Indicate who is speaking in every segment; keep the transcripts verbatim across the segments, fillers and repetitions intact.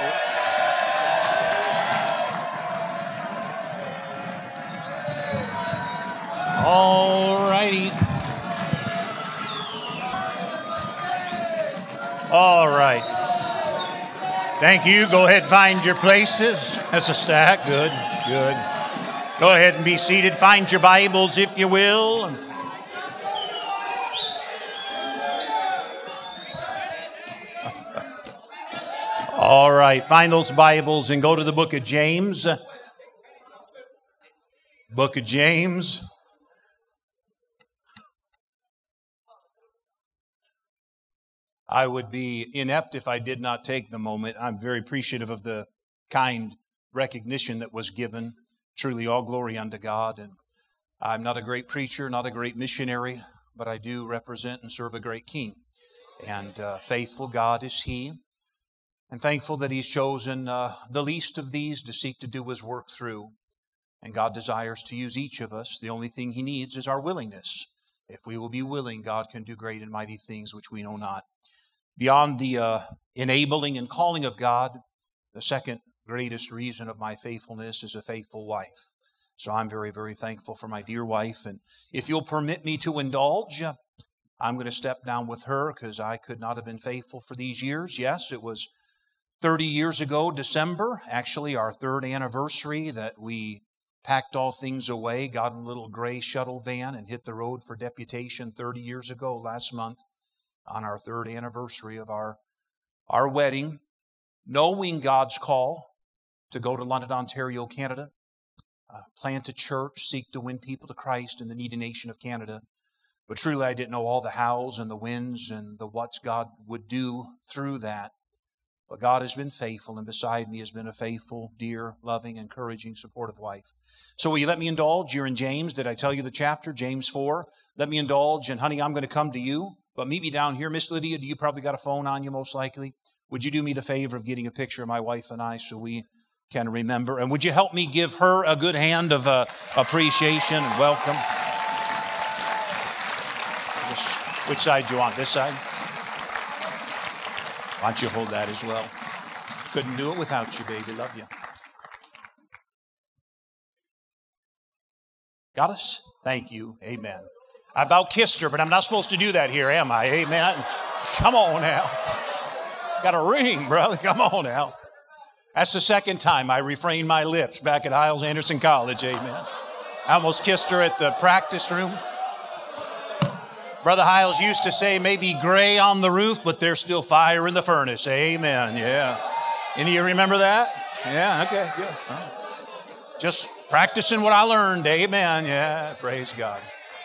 Speaker 1: you. All righty. All right. Thank you. Go ahead and find your places. That's a stack. Good, good. Go ahead and be seated. Find your Bibles, if you will. All right. Find those Bibles and go to the book of James. Book of James. I would be inept if I did not take the moment. I'm very appreciative of the kind recognition that was given. Truly all glory unto God. And I'm not a great preacher, not a great missionary, but I do represent and serve a great King. And uh, faithful God is He. And thankful that He's chosen uh, the least of these to seek to do His work through. And God desires to use each of us. The only thing He needs is our willingness. If we will be willing, God can do great and mighty things which we know not. Beyond the uh, enabling and calling of God, the second greatest reason of my faithfulness is a faithful wife. So I'm very, very thankful for my dear wife. And if you'll permit me to indulge, I'm going to step down with her because I could not have been faithful for these years. Yes, it was thirty years ago, December, actually our third anniversary, that we packed all things away, got in a little gray shuttle van and hit the road for deputation thirty years ago last month on our third anniversary of our, our wedding, knowing God's call to go to London, Ontario, Canada, uh, plant a church, seek to win people to Christ in the needy nation of Canada. But truly I didn't know all the hows and the whens and the whats God would do through that. But God has been faithful, and beside me has been a faithful, dear, loving, encouraging, supportive wife. So will you let me indulge? You're in James. Did I tell you the chapter? James four. Let me indulge, and honey, I'm going to come to you. But meet me down here. Miss Lydia, do you probably got a phone on you most likely? Would you do me the favor of getting a picture of my wife and I so we can remember? And would you help me give her a good hand of uh, appreciation and welcome? Just, which side do you want? This side? Why don't you hold that as well? Couldn't do it without you, baby. Love you. Got us? Thank you. Amen. I about kissed her, but I'm not supposed to do that here, am I? Amen. Come on now. Got a ring, brother. Come on now. That's the second time I refrained my lips back at Hiles Anderson College. Amen. I almost kissed her at the practice room. Brother Hiles used to say, maybe gray on the roof, but there's still fire in the furnace. Amen. Yeah. Any of you remember that? Yeah. Okay. Good. Right. Just practicing what I learned. Amen. Yeah. Praise God.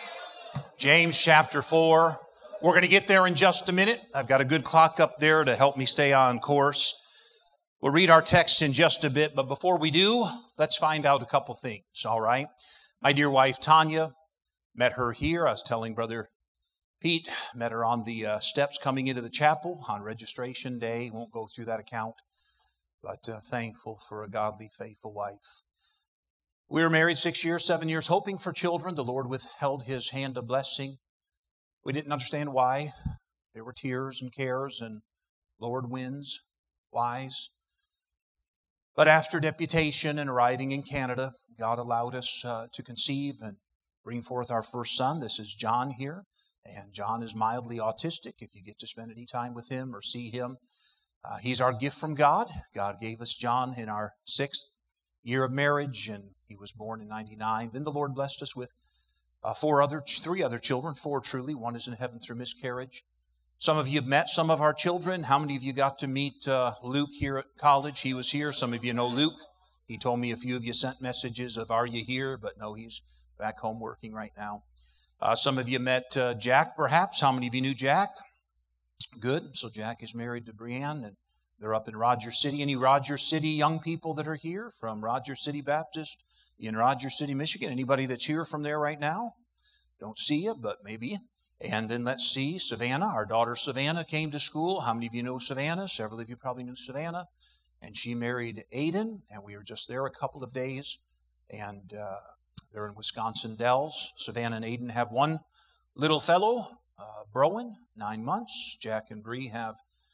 Speaker 1: James chapter four. We're going to get there in just a minute. I've got a good clock up there to help me stay on course. We'll read our text in just a bit, but before we do, let's find out a couple things, all right? My dear wife, Tanya, met her here. I was telling Brother Pete, met her on the uh, steps coming into the chapel on registration day. Won't go through that account, but uh, thankful for a godly, faithful wife. We were married six years, seven years, hoping for children. The Lord withheld His hand of blessing. We didn't understand why. There were tears and cares and lowered winds, whys. But after deputation and arriving in Canada, God allowed us uh, to conceive and bring forth our first son. This is John here. And John is mildly autistic. If you get to spend any time with him or see him, uh, he's our gift from God. God gave us John in our sixth year of marriage, and he was born in ninety-nine. Then the Lord blessed us with uh, four other, three other children, four truly. One is in heaven through miscarriage. Some of you have met some of our children. How many of you got to meet uh, Luke here at college? He was here. Some of you know Luke. He told me a few of you sent messages of, are you here? But no, he's back home working right now. Uh, some of you met uh, Jack, perhaps. How many of you knew Jack? Good. So Jack is married to Brianne, and they're up in Rogers City. Any Rogers City young people that are here from Rogers City Baptist in Rogers City, Michigan? Anybody that's here from there right now? Don't see you, but maybe. And then let's see, Savannah, our daughter Savannah came to school. How many of you know Savannah? Several of you probably knew Savannah. And she married Aiden, and we were just there a couple of days. And uh, they're in Wisconsin Dells. Savannah and Aiden have one little fellow, uh, Browen, nine months. Jack and Bree have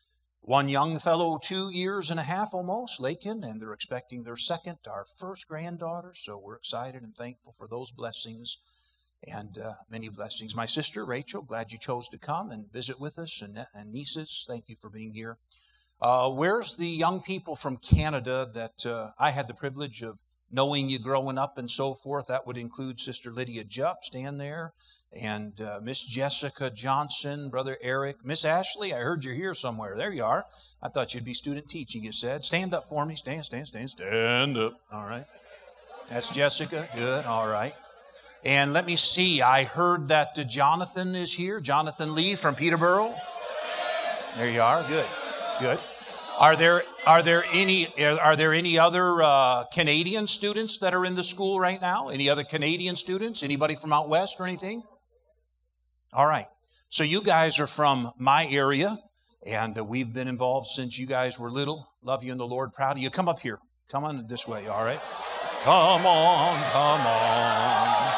Speaker 1: One young fellow, two years and a half almost, Lakin, and they're expecting their second, our first granddaughter. So we're excited and thankful for those blessings and uh, many blessings. My sister, Rachel, glad you chose to come and visit with us, and, and nieces, thank you for being here. Uh, where's the young people from Canada that uh, I had the privilege of knowing you growing up and so forth? That would include Sister Lydia Jupp, stand there, and uh, Miss Jessica Johnson, Brother Eric, Miss Ashley, I heard you're here somewhere. There you are. I thought you'd be student teaching, you said. Stand up for me. Stand, stand, stand, stand up. All right. That's Jessica. Good. All right. And let me see. I heard that uh, Jonathan is here. Jonathan Lee from Peterborough. There you are. Good. Good. Are there are there any are there any other uh, Canadian students that are in the school right now? Any other Canadian students? Anybody from out west or anything? All right. So you guys are from my area, and uh, we've been involved since you guys were little. Love you in the Lord. Proud of you. Come up here. Come on this way. All right. Come on. Come on.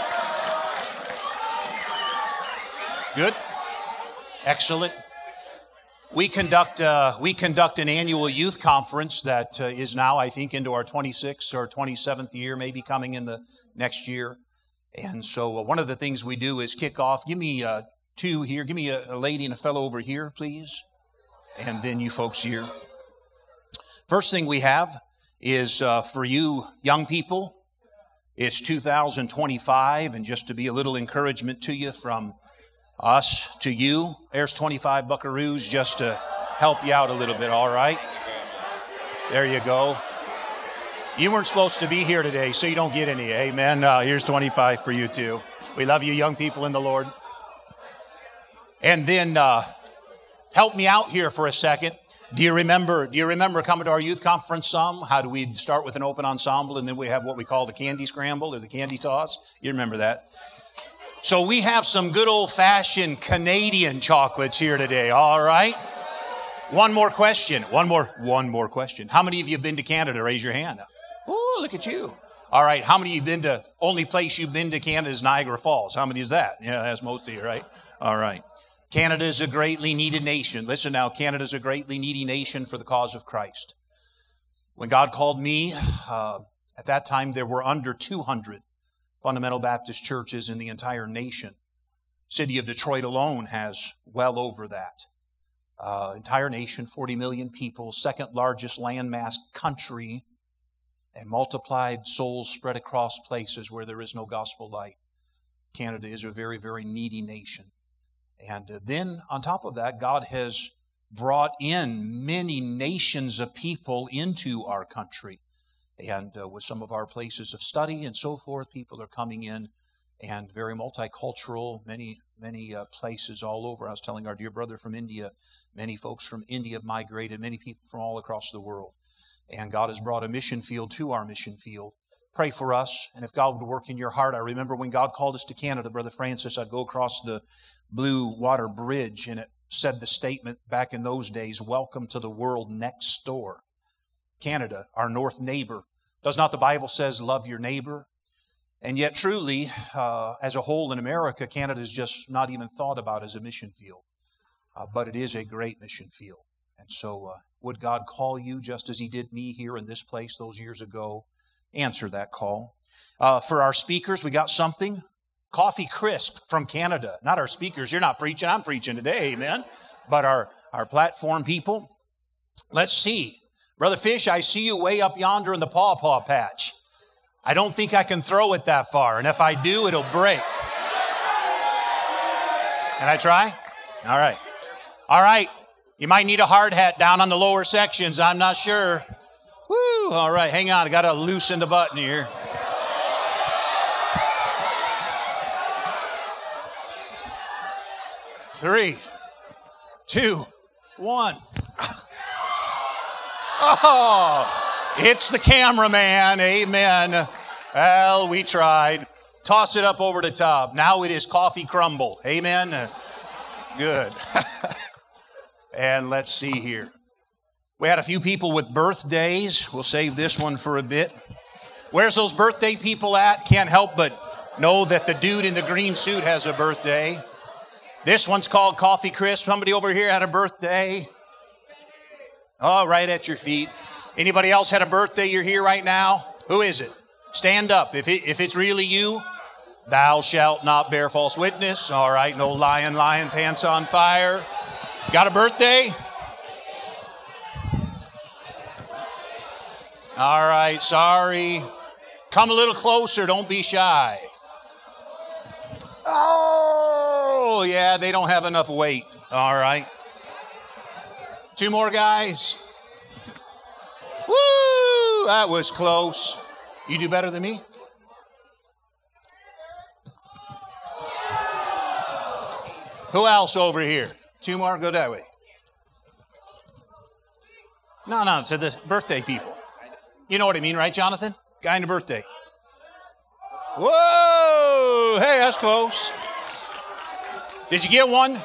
Speaker 1: Good. Excellent. We conduct uh, we conduct an annual youth conference that uh, is now, I think, into our twenty-sixth or twenty-seventh year, maybe coming in the next year. And so uh, one of the things we do is kick off. Give me uh, two here. Give me a, a lady and a fellow over here, please. And then you folks here. First thing we have is uh, for you young people. It's two thousand twenty-five, and just to be a little encouragement to you from us to you, there's twenty-five buckaroos just to help you out a little bit, all right? There you go. You weren't supposed to be here today, so you don't get any, amen? Uh, here's twenty-five for you too. We love you young people in the Lord. And then uh, help me out here for a second. Do you remember, do you remember coming to our youth conference some? How do we start with an open ensemble, and then we have what we call the candy scramble or the candy toss? You remember that? So we have some good old-fashioned Canadian chocolates here today, all right? One more question. One more, one more question. How many of you have been to Canada? Raise your hand. Oh, look at you. All right, how many of you have been to, only place you've been to Canada is Niagara Falls. How many is that? Yeah, that's most of you, right? All right. Canada is a greatly needed nation. Listen now, Canada is a greatly needy nation for the cause of Christ. When God called me, uh, at that time there were under two hundred fundamental Baptist churches in the entire nation. City of Detroit alone has well over that. Uh, entire nation, forty million people, second largest landmass country, and multiplied souls spread across places where there is no gospel light. Canada is a very, very needy nation. And uh, then on top of that, God has brought in many nations of people into our country. And uh, with some of our places of study and so forth, people are coming in, and very multicultural, many, many uh, places all over. I was telling our dear brother from India, many folks from India have migrated, many people from all across the world. And God has brought a mission field to our mission field. Pray for us, and if God would work in your heart. I remember when God called us to Canada, Brother Francis, I'd go across the Blue Water Bridge, and it said the statement back in those days, "Welcome to the world next door." Canada, our north neighbor. Does not the Bible says, love your neighbor? And yet truly, uh, as a whole in America, Canada is just not even thought about as a mission field. Uh, but it is a great mission field. And so uh, would God call you just as He did me here in this place those years ago? Answer that call. Uh, for our speakers, we got something. Coffee Crisp from Canada. Not our speakers. You're not preaching. I'm preaching today, amen. But our, our platform people. Let's see. Brother Fish, I see you way up yonder in the pawpaw patch. I don't think I can throw it that far. And if I do, it'll break. Can I try? All right. All right. You might need a hard hat down on the lower sections. I'm not sure. Woo. All right. Hang on. I got to loosen the button here. Three, two, one. Oh, it's the cameraman. Amen. Well, we tried. Toss it up over the top. Now it is coffee crumble. Amen. Good. And let's see here. We had a few people with birthdays. We'll save this one for a bit. Where's those birthday people at? Can't help but know that the dude in the green suit has a birthday. This one's called Coffee Crisp. Somebody over here had a birthday. Oh, right at your feet. Anybody else had a birthday you're here right now? Who is it? Stand up. If, it, if it's really you, thou shalt not bear false witness. All right, no lying, lying, pants on fire. Got a birthday? All right, sorry. Come a little closer. Don't be shy. Oh, yeah, they don't have enough weight. All right. Two more guys. Woo! That was close. You do better than me? Who else over here? Two more, go that way. No, no, it's the birthday people. You know what I mean, right, Jonathan? Guy in the birthday. Whoa! Hey, that's close. Did you get one?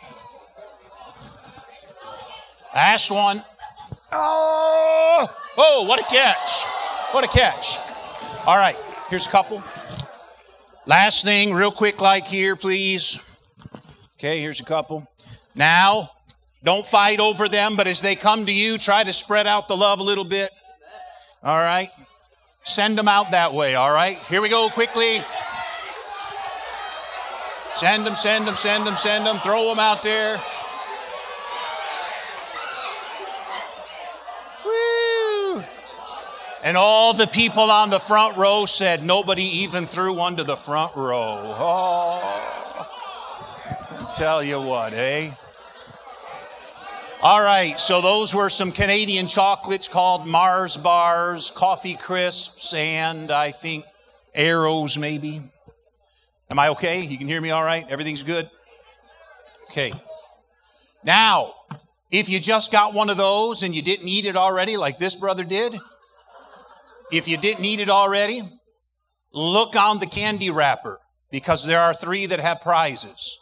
Speaker 1: Last one. Oh! Oh, what a catch. What a catch. All right, here's a couple. Last thing, real quick like here, please. Okay, here's a couple. Now, don't fight over them, but as they come to you, try to spread out the love a little bit. All right? Send them out that way, all right? Here we go, quickly. Send them, send them, send them, send them. Throw them out there. Woo! And all the people on the front row said nobody even threw one to the front row. Oh, I'll tell you what, eh? All right, so those were some Canadian chocolates called Mars Bars, Coffee Crisps, and I think Arrows maybe. Am I okay? You can hear me all right? Everything's good? Okay. Now, if you just got one of those and you didn't eat it already like this brother did, if you didn't eat it already, look on the candy wrapper because there are three that have prizes.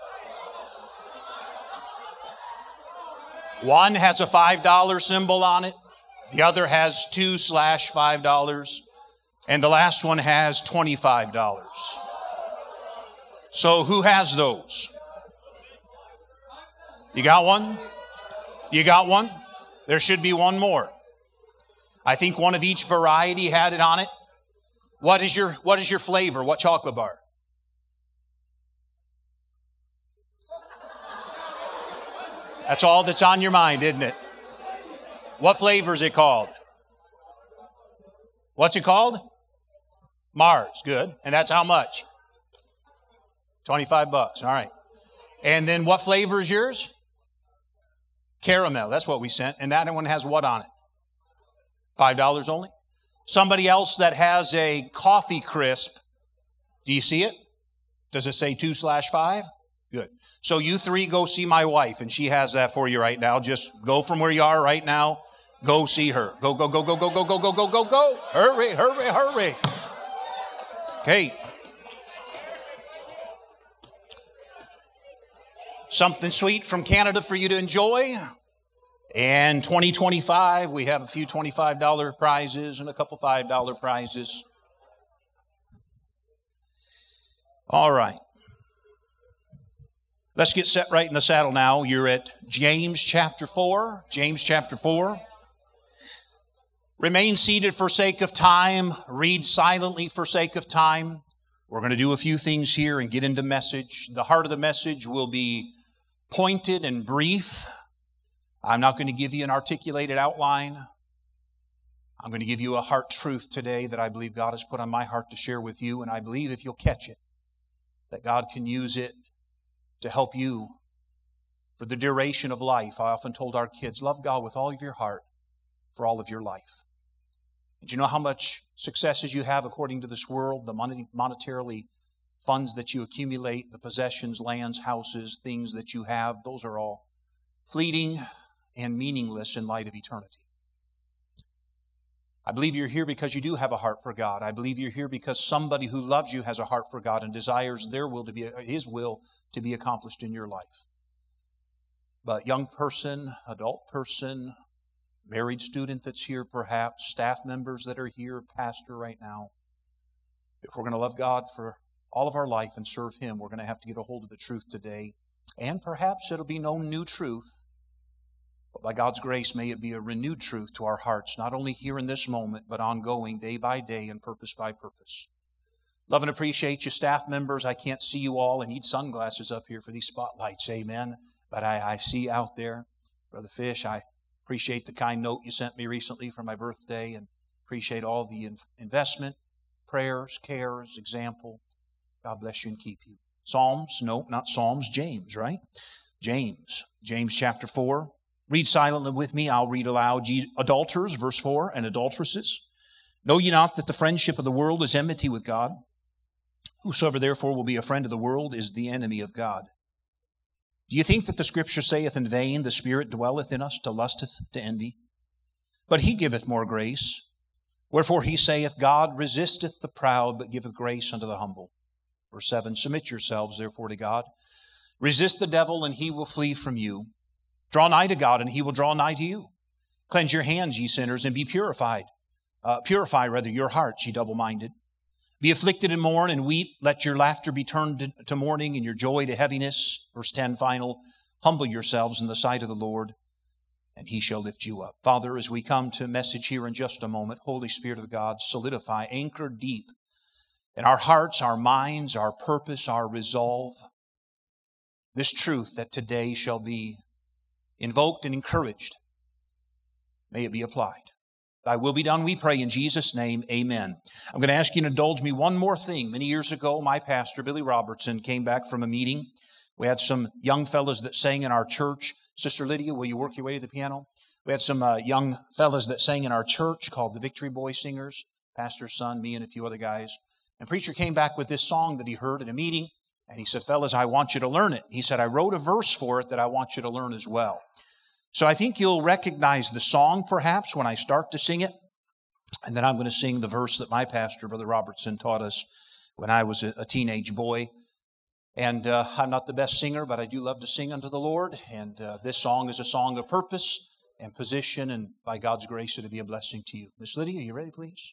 Speaker 1: One has a five dollar symbol on it. The other has two slash five dollars. And the last one has twenty-five dollars. So who has those? You got one? You got one? There should be one more. I think one of each variety had it on it. What is your, what is your flavor? What chocolate bar? That's all that's on your mind, isn't it? What flavor is it called? What's it called? Mars. Good. And that's how much? twenty-five bucks. All right. And then what flavor is yours? Caramel. That's what we sent. And that one has what on it? five dollars only? Somebody else that has a coffee crisp. Do you see it? Does it say two slash five? Good. So you three go see my wife, and she has that for you right now. Just go from where you are right now. Go see her. Go, go, go, go, go, go, go, go, go, go, go. Hurry, hurry, hurry. Okay. Something sweet from Canada for you to enjoy. And twenty twenty-five, we have a few twenty-five dollar prizes and a couple five dollar prizes. All right. Let's get set right in the saddle now. You're at James chapter four. James chapter four. Remain seated for sake of time. Read silently for sake of time. We're going to do a few things here and get into message. The heart of the message will be pointed and brief. I'm not going to give you an articulated outline. I'm going to give you a heart truth today that I believe God has put on my heart to share with you. And I believe if you'll catch it, that God can use it to help you for the duration of life. I often told our kids, love God with all of your heart for all of your life. And do you know how much successes you have according to this world, the money, monetarily funds that you accumulate, the possessions, lands, houses, things that you have, those are all fleeting and meaningless in light of eternity. I believe you're here because you do have a heart for God. I believe you're here because somebody who loves you has a heart for God and desires their will to be, His will to be accomplished in your life. But young person, adult person, married student that's here perhaps, staff members that are here, pastor right now, if we're going to love God for all of our life and serve Him, we're going to have to get a hold of the truth today. And perhaps it'll be no new truth, But by God's grace, may it be a renewed truth to our hearts, not only here in this moment, but ongoing day by day and purpose by purpose. Love and appreciate you, staff members. I can't see you all. I need sunglasses up here for these spotlights. Amen. But I, I see out there, Brother Fish, I appreciate the kind note you sent me recently for my birthday and appreciate all the in- investment, prayers, cares, example. God bless you and keep you. Psalms, no, not Psalms, James, right? James, James chapter four. Read silently with me. I'll read aloud. Adulterers, verse four, and adulteresses. Know ye not that the friendship of the world is enmity with God? Whosoever therefore will be a friend of the world is the enemy of God. Do you think that the Scripture saith in vain, the Spirit dwelleth in us to lusteth to envy? But he giveth more grace. Wherefore he saith, God resisteth the proud, but giveth grace unto the humble. Verse seven, submit yourselves therefore to God. Resist the devil, and he will flee from you. Draw nigh to God, and he will draw nigh to you. Cleanse your hands, ye sinners, and be purified. Uh, purify, rather, your hearts, ye double-minded. Be afflicted and mourn and weep. Let your laughter be turned to, to mourning and your joy to heaviness. Verse ten, final. Humble yourselves in the sight of the Lord, and he shall lift you up. Father, as we come to a message here in just a moment, Holy Spirit of God, solidify, anchor deep in our hearts, our minds, our purpose, our resolve, this truth that today shall be invoked and encouraged. May it be applied. Thy will be done, we pray in Jesus' name, amen. I'm going to ask you to indulge me one more thing. Many years ago, my pastor, Billy Robertson, came back from a meeting. We had some young fellows that sang in our church. Sister Lydia, will you work your way to the piano? We had some uh, young fellows that sang in our church called the Victory Boy Singers, pastor's son, me, and a few other guys. And preacher came back with this song that he heard at a meeting, and he said, fellas, I want you to learn it. He said, I wrote a verse for it that I want you to learn as well. So I think you'll recognize the song perhaps when I start to sing it. And then I'm going to sing the verse that my pastor, Brother Robertson, taught us when I was a teenage boy. And uh, I'm not the best singer, but I do love to sing unto the Lord. And uh, this song is a song of purpose and position, and by God's grace, it'll be a blessing to you. Miss Lydia, are you ready, please?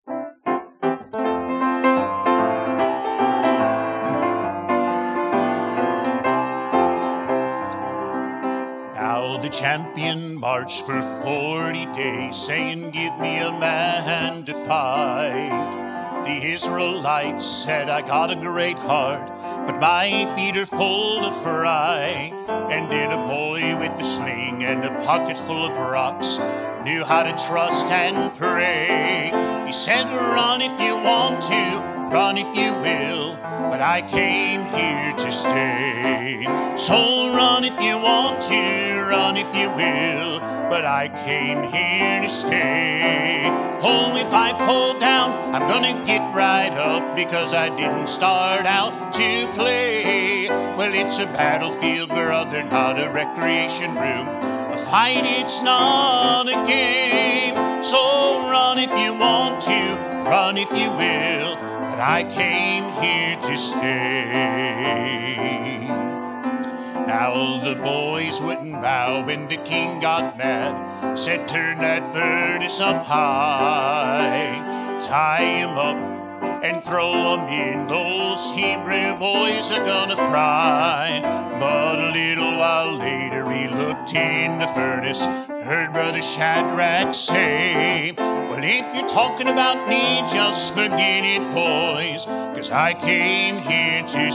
Speaker 1: Now the champion marched for forty days, saying, give me a man to fight. The Israelites said, I got a great heart, but my feet are full of fry. And then a boy with a sling and a pocket full of rocks knew how to trust and pray. He said, run if you want to, run if you will, but I came here to stay. So run if you want to, run if you will, but I came here to stay. Oh, if I fall down, I'm gonna get right up, because I didn't start out to play. Well, it's a battlefield, brother, not a recreation room. A fight, it's not a game. So run if you want to, run if you will, but I came here to stay. Now the boys wouldn't bow when the king got mad, said turn that furnace up high, tie him up and throw him in, those Hebrew boys are gonna fry. But a little while later he looked in the furnace, heard Brother Shadrach say, well, if you're talking about me, just forget it, boys, 'cause I came here to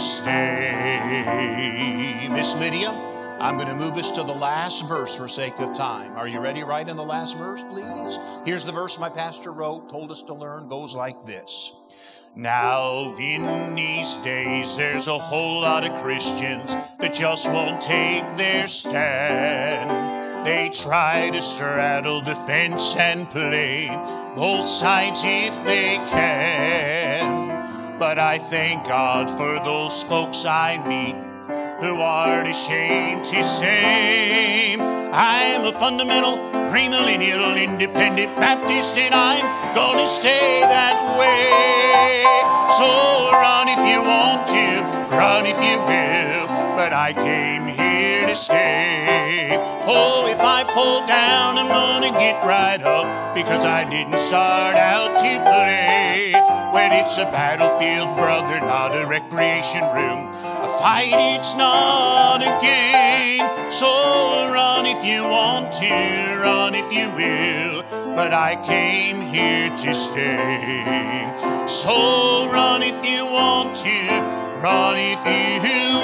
Speaker 1: stay. Miss Lydia, I'm going to move us to the last verse for sake of time. Are you ready right in the last verse, please? Here's the verse my pastor wrote, told us to learn, goes like this. Now, in these days, there's a whole lot of Christians that just won't take their stand. They try to straddle the fence and play both sides if they can. But I thank God for those folks I meet who aren't ashamed to say, I'm a fundamental, premillennial, independent Baptist, and I'm gonna stay that way. So run if you want to, run if you will, but I came here to stay. Oh, if I fall down, I'm gonna get right up, because I didn't start out to play. When it's a battlefield, brother, not a recreation room. A fight, it's not a game. So run if you want to, run if you will, but I came here to stay. So run if you want to, run if you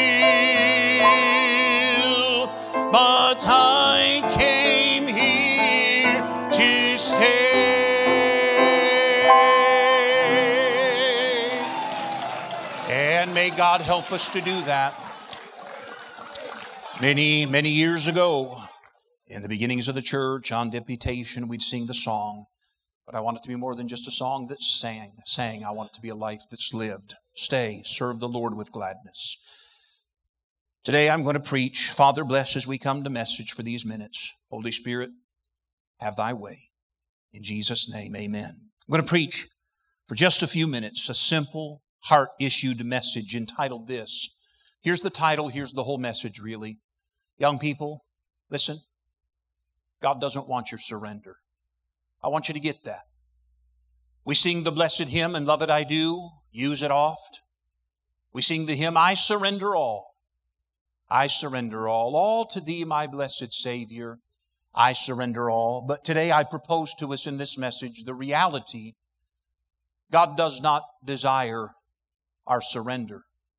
Speaker 1: will, but I came here to stay. And may God help us to do that. Many, many years ago, in the beginnings of the church, on deputation, we'd sing the song. But I want it to be more than just a song that's sang. sang. I want it to be a life that's lived. Stay, serve the Lord with gladness. Today I'm going to preach. Father, bless as we come to message for these minutes. Holy Spirit, have thy way. In Jesus' name, amen. I'm going to preach for just a few minutes a simple, heart-issued message entitled this. Here's the title, here's the whole message really. Young people, listen. God doesn't want your surrender. I want you to get that. We sing the blessed hymn, and love it I do, use it oft. We sing the hymn, I surrender all. I surrender all. All to thee, my blessed Savior. I surrender all. But today I propose to us in this message the reality God does not desire our surrender.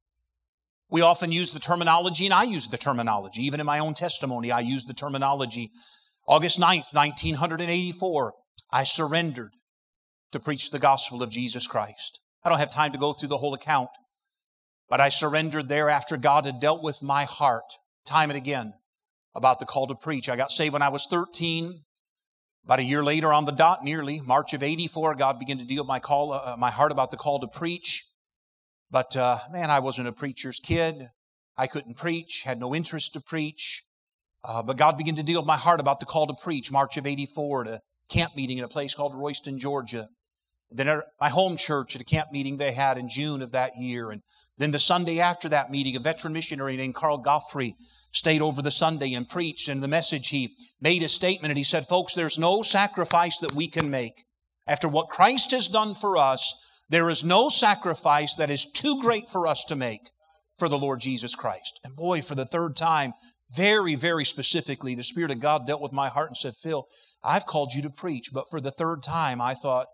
Speaker 1: We often use the terminology, and I use the terminology. Even in my own testimony, I use the terminology. August ninth, nineteen eighty-four, I surrendered to preach the gospel of Jesus Christ. I don't have time to go through the whole account, but I surrendered there after God had dealt with my heart time and again about the call to preach. I got saved when I was thirteen. About a year later on the dot, nearly, March of eighty-four, God began to deal with my, call, uh, my heart about the call to preach. But, uh, man, I wasn't a preacher's kid. I couldn't preach, had no interest to preach. Uh, but God began to deal with my heart about the call to preach, March of eighty-four, at a camp meeting in a place called Royston, Georgia. Then at my home church at a camp meeting they had in June of that year. And then the Sunday after that meeting, a veteran missionary named Carl Goffrey stayed over the Sunday and preached. And the message, he made a statement and he said, folks, there's no sacrifice that we can make. After what Christ has done for us, there is no sacrifice that is too great for us to make for the Lord Jesus Christ. And boy, for the third time, very, very specifically, the Spirit of God dealt with my heart and said, Phil, I've called you to preach. But for the third time, I thought,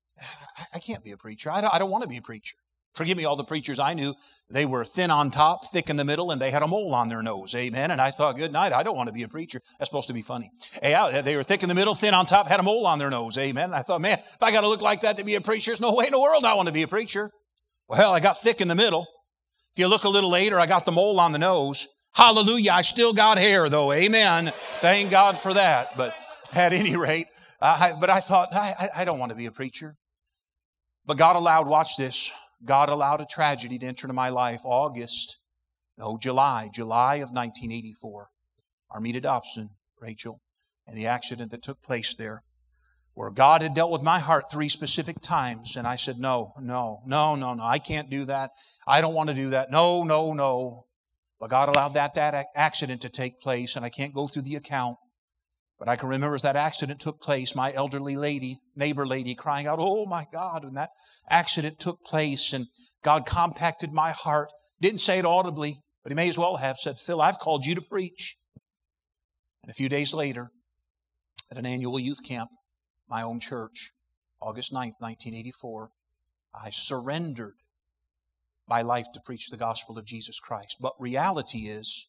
Speaker 1: I can't be a preacher. I don't, I don't want to be a preacher. Forgive me, all the preachers I knew, they were thin on top, thick in the middle, and they had a mole on their nose. Amen. And I thought, good night, I don't want to be a preacher. That's supposed to be funny. Hey, they were thick in the middle, thin on top, had a mole on their nose. Amen. And I thought, man, if I got to look like that to be a preacher, there's no way in the world I want to be a preacher. Well, I got thick in the middle. If you look a little later, I got the mole on the nose. Hallelujah, I still got hair, though. Amen. Thank God for that. But at any rate, uh, I, but I thought, I, I don't want to be a preacher. But God allowed, watch this, God allowed a tragedy to enter into my life. August, no, July, July of nineteen eighty-four. Armida Dobson, Rachel, and the accident that took place there, where God had dealt with my heart three specific times. And I said, no, no, no, no, no, I can't do that. I don't want to do that. No, no, no. But God allowed that, that accident to take place, and I can't go through the account. But I can remember as that accident took place, my elderly lady, neighbor lady, crying out, oh my God, when that accident took place and God compacted my heart. Didn't say it audibly, but He may as well have said, Phil, I've called you to preach. And a few days later, at an annual youth camp, my own church, August ninth, nineteen eighty-four, I surrendered my life to preach the gospel of Jesus Christ. But reality is,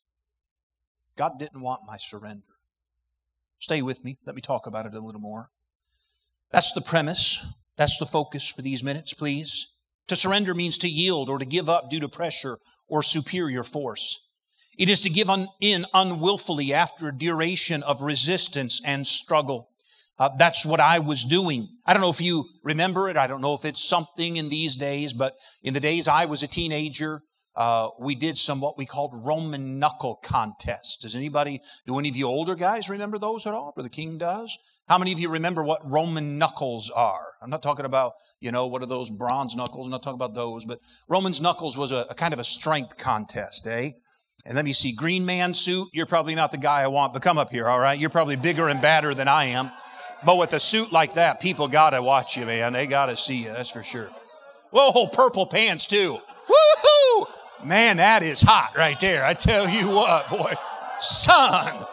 Speaker 1: God didn't want my surrender. Stay with me. Let me talk about it a little more. That's the premise. That's the focus for these minutes, please. To surrender means to yield or to give up due to pressure or superior force. It is to give un- in unwillfully after a duration of resistance and struggle. Uh, that's what I was doing. I don't know if you remember it. I don't know if it's something in these days, but in the days I was a teenager, Uh, we did some what we called Roman knuckle contests. Does anybody, do any of you older guys remember those at all? Brother King does. How many of you remember what Roman knuckles are? I'm not talking about, you know, what are those bronze knuckles? I'm not talking about those. But Roman's knuckles was a, a kind of a strength contest, eh? And let me see, green man suit, you're probably not the guy I want, but come up here, all right? You're probably bigger and badder than I am. But with a suit like that, people got to watch you, man. They got to see you, that's for sure. Whoa, purple pants too. Woo-hoo! Man, that is hot right there. I tell you what, boy. Son.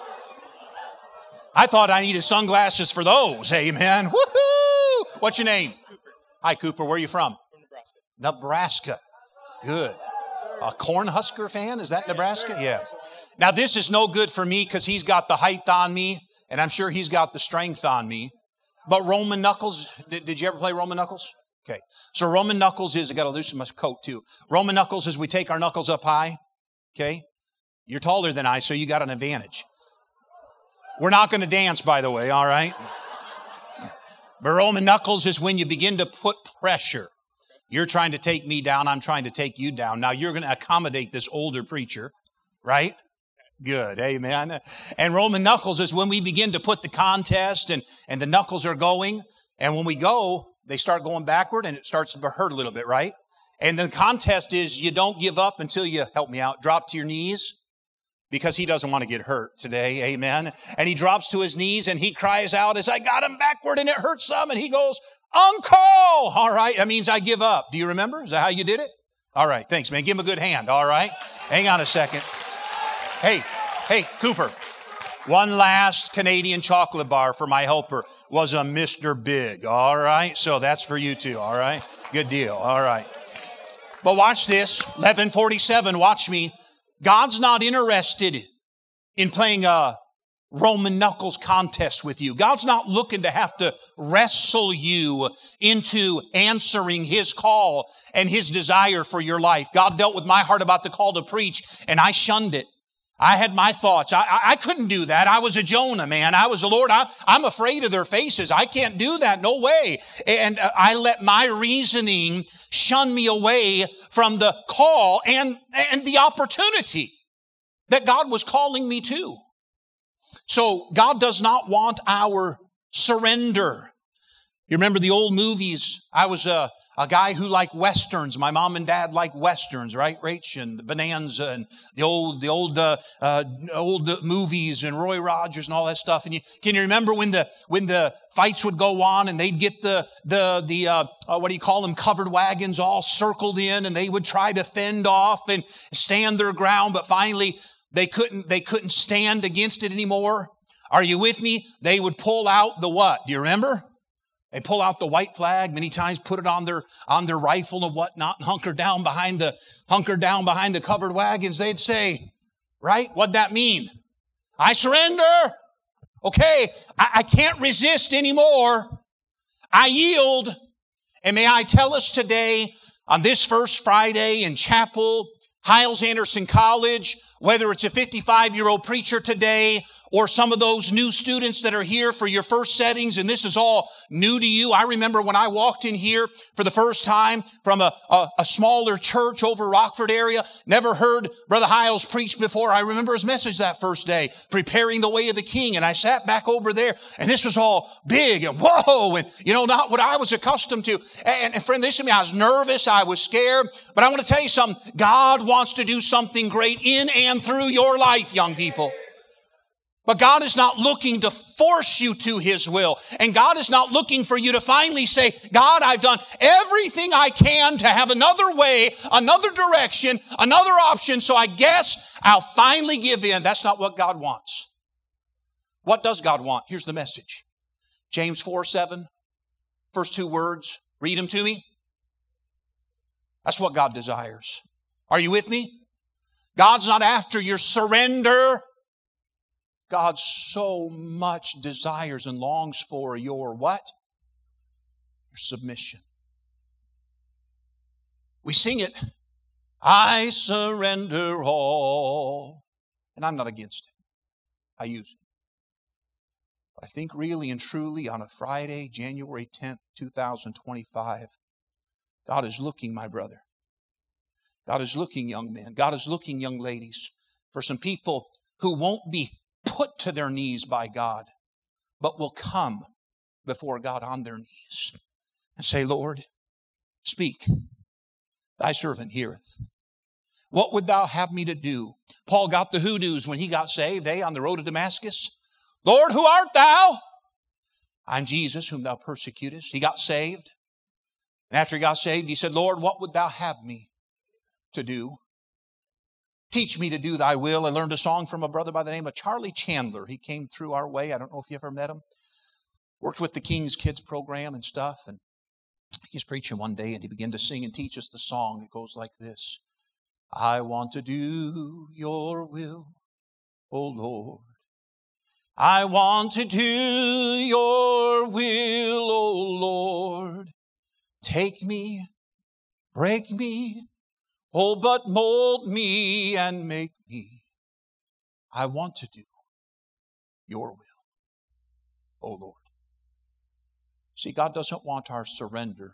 Speaker 1: I thought I needed sunglasses for those. Amen. Woo-hoo! What's your name?
Speaker 2: Cooper.
Speaker 1: Hi, Cooper. Where are you from?
Speaker 2: From Nebraska.
Speaker 1: Nebraska. Good. A Cornhusker fan? Is that Nebraska? Yeah. Now, this is no good for me because he's got the height on me, and I'm sure he's got the strength on me. But Roman knuckles, did, did you ever play Roman knuckles? Okay. So Roman knuckles is, I got to loosen my coat too. Roman knuckles is we take our knuckles up high. Okay. You're taller than I, so you got an advantage. We're not going to dance, by the way, all right? But Roman knuckles is when you begin to put pressure. You're trying to take me down, I'm trying to take you down. Now you're going to accommodate this older preacher, right? Good, amen. And Roman knuckles is when we begin to put the contest and, and the knuckles are going. And when we go, they start going backward and it starts to hurt a little bit, right? And the contest is you don't give up until you, help me out, drop to your knees. Because he doesn't want to get hurt today, amen. And he drops to his knees and he cries out as I got him backward and it hurts some. And he goes, Uncle! All right, that means I give up. Do you remember? Is that how you did it? All right, thanks, man. Give him a good hand, all right? Hang on a second. Hey, hey, Cooper. One last Canadian chocolate bar for my helper was a Mister Big, all right? So that's for you too, all right? Good deal, all right. But watch this, eleven forty-seven, watch me. God's not interested in playing a Roman knuckles contest with you. God's not looking to have to wrestle you into answering His call and His desire for your life. God dealt with my heart about the call to preach, and I shunned it. I had my thoughts. I, I, I couldn't do that. I was a Jonah, man. I was a Lord. I, I'm afraid of their faces. I can't do that. No way. And uh, I let my reasoning shun me away from the call and, and the opportunity that God was calling me to. So God does not want our surrender. You remember the old movies? I was a, a guy who liked Westerns. My mom and dad liked Westerns, right, Rach? And the Bonanza and the old, the old, uh, uh, old movies and Roy Rogers and all that stuff. And you, can you remember when the when the fights would go on and they'd get the the the uh, uh, what do you call them, covered wagons all circled in, and they would try to fend off and stand their ground, but finally they couldn't they couldn't stand against it anymore. Are you with me? They would pull out the what? Do you remember? They pull out the white flag many times, put it on their on their rifle and whatnot, and hunker down behind the hunker down behind the covered wagons. They'd say, right? What'd that mean? I surrender. Okay, I, I can't resist anymore. I yield. And may I tell us today, on this first Friday in Chapel, Hyles-Anderson College, whether it's a fifty-five-year-old preacher today or some of those new students that are here for your first settings, and this is all new to you. I remember when I walked in here for the first time from a, a, a smaller church over Rockford area, never heard Brother Hyles preach before. I remember his message that first day, preparing the way of the King, and I sat back over there, and this was all big and whoa, and you know, not what I was accustomed to. And, and friend, listen to me, I was nervous, I was scared, but I want to tell you something. God wants to do something great in and through your life, young people. But God is not looking to force you to His will. And God is not looking for you to finally say, God, I've done everything I can to have another way, another direction, another option, so I guess I'll finally give in. That's not what God wants. What does God want? Here's the message. James four seven, first two words. Read them to me. That's what God desires. Are you with me? God's not after your surrender. God so much desires and longs for your what? Your submission. We sing it, I surrender all. And I'm not against it. I use it. But I think really and truly on a Friday, January tenth, two thousand twenty-five, God is looking, my brother. God is looking, young men. God is looking, young ladies, for some people who won't be put to their knees by God, but will come before God on their knees and say, Lord, speak, thy servant heareth. what would thou have me to do? Paul got the hoodoos when he got saved, eh, on the road to Damascus. Lord, who art thou? I'm Jesus, whom thou persecutest. He got saved. And after he got saved, he said, Lord, what would thou have me to do? Teach me to do thy will. I learned a song from a brother by the name of Charlie Chandler. He came through our way. I don't know if you ever met him. Worked with the King's Kids program and stuff. And he's preaching one day and he began to sing and teach us the song. It goes like this. I want to do your will, O Lord. I want to do your will, O Lord. Take me, break me, oh, but mold me and make me. I want to do your will, O Lord. See, God doesn't want our surrender.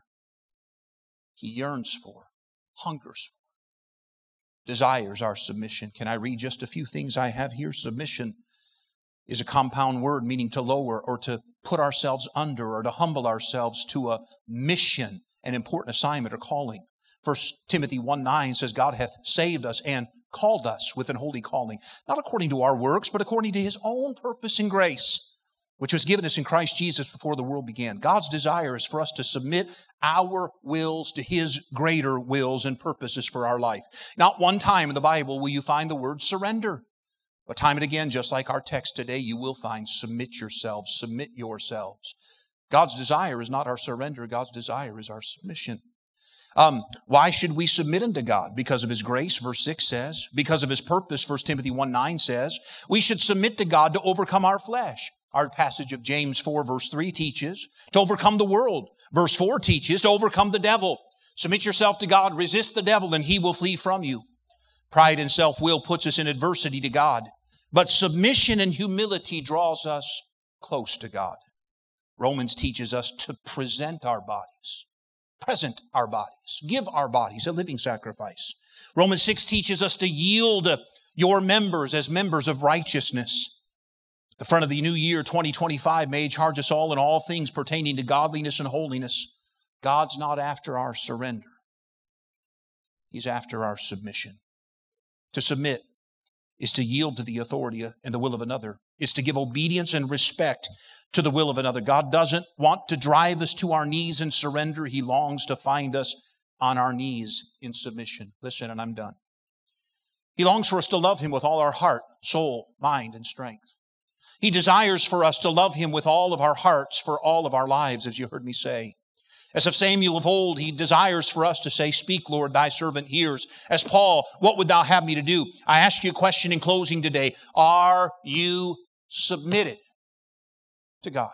Speaker 1: He yearns for, hungers for, desires our submission. Can I read just a few things I have here? Submission is a compound word meaning to lower or to put ourselves under or to humble ourselves to a mission, an important assignment or calling. First Timothy one nine says, God hath saved us and called us with an holy calling, not according to our works, but according to His own purpose and grace, which was given us in Christ Jesus before the world began. God's desire is for us to submit our wills to His greater wills and purposes for our life. Not one time in the Bible will you find the word surrender. But time and again, just like our text today, you will find submit yourselves, submit yourselves. God's desire is not our surrender. God's desire is our submission. Um, why should we submit unto God? Because of His grace, verse six says. Because of His purpose, First Timothy one nine says. We should submit to God to overcome our flesh. Our passage of James four, verse three teaches to overcome the world. Verse four teaches to overcome the devil. Submit yourself to God, resist the devil, and he will flee from you. Pride and self-will puts us in adversity to God. But submission and humility draws us close to God. Romans teaches us to present our bodies. Present our bodies. Give our bodies a living sacrifice. Romans six teaches us to yield your members as members of righteousness. The front of the new year, twenty twenty-five, may charge us all in all things pertaining to godliness and holiness. God's not after our surrender. He's after our submission. To submit is to yield to the authority and the will of another, is to give obedience and respect to the will of another. God doesn't want to drive us to our knees in surrender. He longs to find us on our knees in submission. Listen, and I'm done. He longs for us to love Him with all our heart, soul, mind, and strength. He desires for us to love Him with all of our hearts for all of our lives, as you heard me say. As of Samuel of old, He desires for us to say, Speak, Lord, thy servant hears. As Paul, what would thou have me to do? I ask you a question in closing today. Are you submitted to God?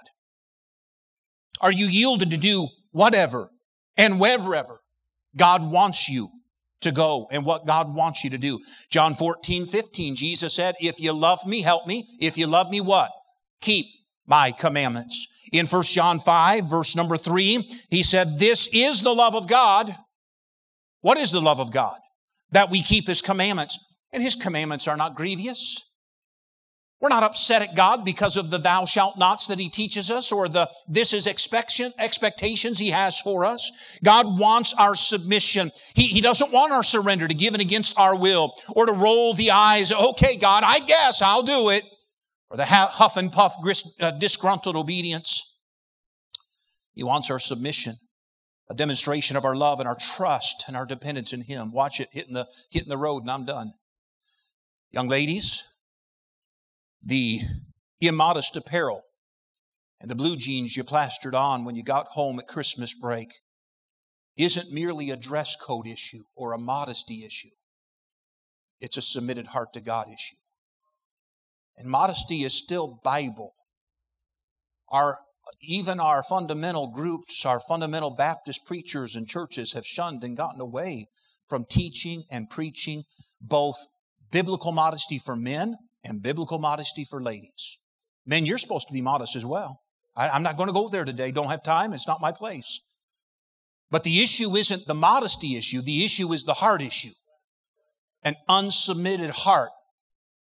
Speaker 1: Are you yielded to do whatever and wherever God wants you to go and what God wants you to do? John fourteen fifteen, Jesus said, If you love me, help me. If you love me, what? Keep my commandments. In First John five, verse number three, He said, This is the love of God. What is the love of God? That we keep His commandments. And His commandments are not grievous. We're not upset at God because of the thou shalt nots that He teaches us or the this is expectation, expectations He has for us. God wants our submission. He, he doesn't want our surrender to give in against our will or to roll the eyes. Okay, God, I guess I'll do it. Or the huff and puff disgruntled obedience. He wants our submission, a demonstration of our love and our trust and our dependence in Him. Watch it hitting the, hitting the road and I'm done. Young ladies, the immodest apparel and the blue jeans you plastered on when you got home at Christmas break isn't merely a dress code issue or a modesty issue. It's a submitted heart to God issue. And modesty is still Bible. Our, even our fundamental groups, our fundamental Baptist preachers and churches have shunned and gotten away from teaching and preaching both biblical modesty for men and biblical modesty for ladies. Men, you're supposed to be modest as well. I, I'm not going to go there today. Don't have time. It's not my place. But the issue isn't the modesty issue. The issue is the heart issue. An unsubmitted heart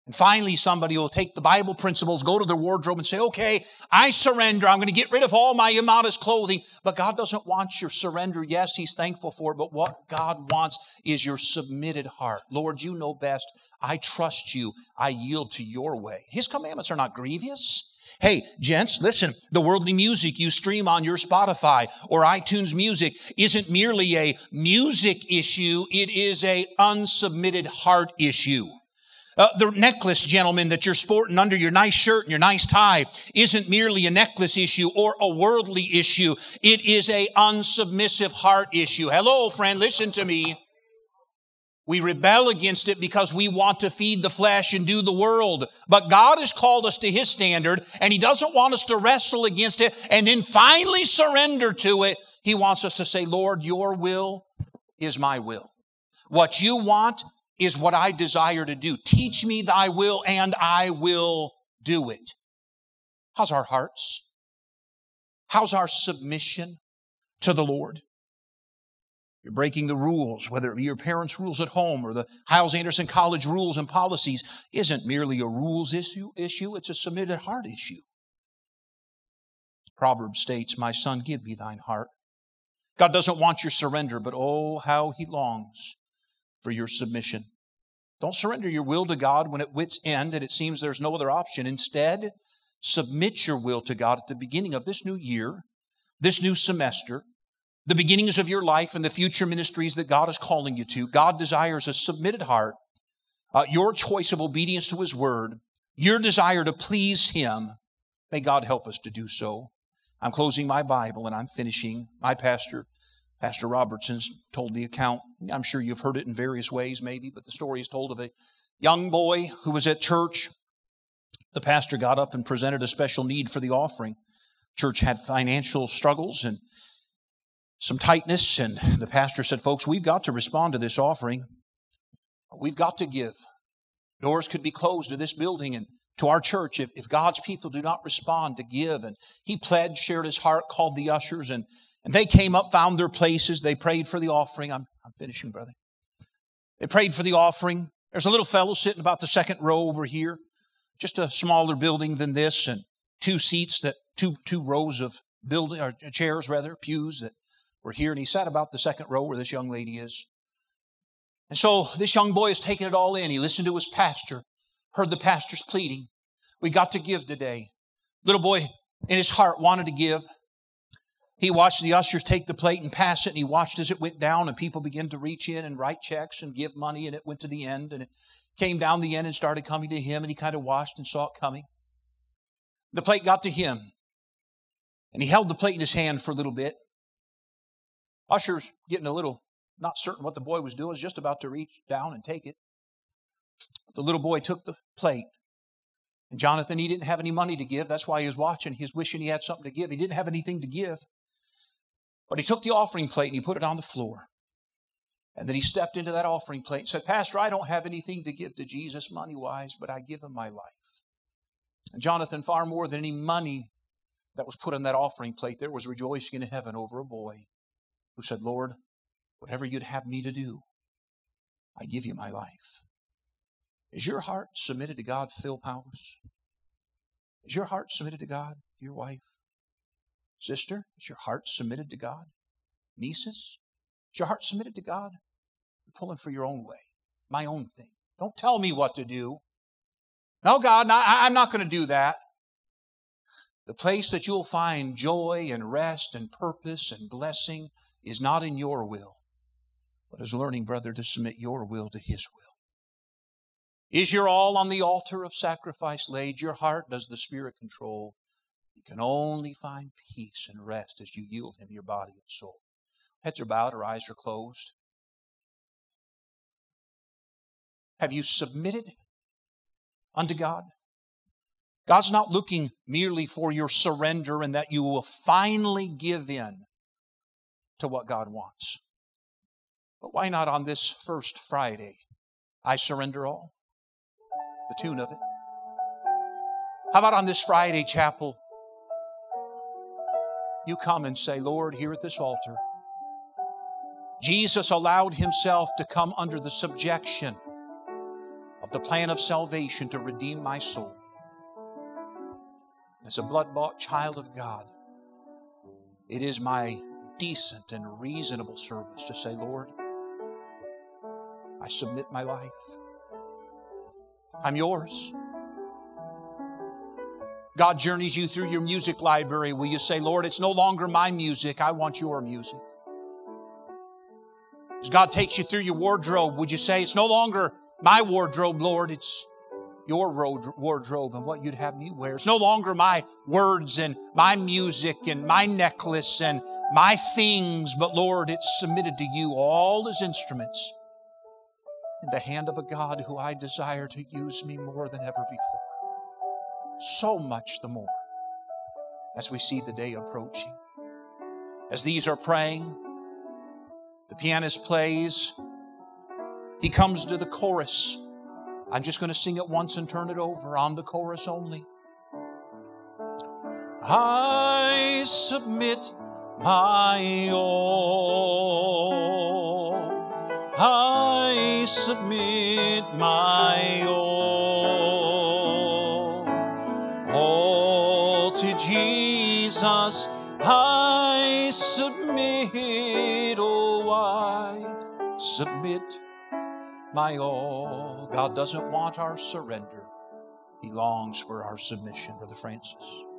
Speaker 1: And finally, somebody will take the Bible principles, go to their wardrobe and say, okay, I surrender. I'm going to get rid of all my immodest clothing. But God doesn't want your surrender. Yes, He's thankful for it. But what God wants is your submitted heart. Lord, you know best. I trust you. I yield to your way. His commandments are not grievous. Hey, gents, listen, the worldly music you stream on your Spotify or iTunes Music isn't merely a music issue. It is a unsubmitted heart issue. Uh, the necklace, gentlemen, that you're sporting under your nice shirt and your nice tie isn't merely a necklace issue or a worldly issue. It is a unsubmissive heart issue. Hello, friend, listen to me. We rebel against it because we want to feed the flesh and do the world. But God has called us to His standard, and He doesn't want us to wrestle against it and then finally surrender to it. He wants us to say, Lord, your will is my will. What you want is what I desire to do. Teach me thy will, and I will do it. How's our hearts? How's our submission to the Lord? You're breaking the rules, whether it be your parents' rules at home or the Hyles-Anderson College rules and policies, isn't merely a rules issue, issue, it's a submitted heart issue. Proverbs states, my son, give me thine heart. God doesn't want your surrender, but oh, how He longs for your submission. Don't surrender your will to God when at wit's end and it seems there's no other option. Instead, submit your will to God at the beginning of this new year, this new semester, the beginnings of your life and the future ministries that God is calling you to. God desires a submitted heart, uh, your choice of obedience to His Word, your desire to please Him. May God help us to do so. I'm closing my Bible and I'm finishing. My pastor, Pastor Robertson's told the account. I'm sure you've heard it in various ways maybe, but the story is told of a young boy who was at church. The pastor got up and presented a special need for the offering. Church had financial struggles and some tightness, and the pastor said, folks, we've got to respond to this offering. We've got to give. Doors could be closed to this building and to our church if, if God's people do not respond to give. And he pledged, shared his heart, called the ushers, and, and they came up, found their places. They prayed for the offering. I'm, I'm finishing, brother. They prayed for the offering. There's a little fellow sitting about the second row over here, just a smaller building than this, and two seats that, two, two rows of building, or chairs rather, pews that were here. And he sat about the second row where this young lady is. And so this young boy is taking it all in. He listened to his pastor, heard the pastor's pleading. We got to give today. Little boy in his heart wanted to give. He watched the ushers take the plate and pass it, and he watched as it went down, and people began to reach in and write checks and give money, and it went to the end, and it came down the end and started coming to him, and he kind of watched and saw it coming. The plate got to him, and he held the plate in his hand for a little bit. Ushers getting a little not certain what the boy was doing, was just about to reach down and take it. The little boy took the plate. And Jonathan, he didn't have any money to give. That's why he was watching. He was wishing he had something to give. He didn't have anything to give. But he took the offering plate and he put it on the floor. And then he stepped into that offering plate and said, Pastor, I don't have anything to give to Jesus money-wise, but I give him my life. And Jonathan, far more than any money that was put on that offering plate, there was rejoicing in heaven over a boy who said, Lord, whatever you'd have me to do, I give you my life. Is your heart submitted to God, Phil Powers? Is your heart submitted to God, your wife? Sister, is your heart submitted to God? Nieces, is your heart submitted to God? You're pulling for your own way, my own thing. Don't tell me what to do. No, God, I'm not going to do that. The place that you'll find joy and rest and purpose and blessing is not in your will, but is learning, brother, to submit your will to His will. Is your all on the altar of sacrifice laid? Your heart does the Spirit control. You can only find peace and rest as you yield Him your body and soul. Heads are bowed, our eyes are closed. Have you submitted unto God? God's not looking merely for your surrender and that you will finally give in to what God wants. But why not on this first Friday, I surrender all? The tune of it. How about on this Friday, chapel, you come and say, Lord, here at this altar, Jesus allowed Himself to come under the subjection of the plan of salvation to redeem my soul. As a blood-bought child of God, it is my decent and reasonable service to say, Lord, I submit my life. I'm yours. God journeys you through your music library. Will you say, Lord, it's no longer my music. I want your music. As God takes you through your wardrobe, would you say, it's no longer my wardrobe, Lord. It's your wardrobe and what you'd have me wear. It's no longer my words and my music and my necklace and my things, but Lord, it's submitted to you, all as instruments in the hand of a God who I desire to use me more than ever before. So much the more as we see the day approaching. As these are praying, the pianist plays, he comes to the chorus. I'm just going to sing it once and turn it over on the chorus only. I submit my all. I submit my all. All to Jesus I submit. Oh, I submit my all. God doesn't want our surrender. He longs for our submission, Brother Francis.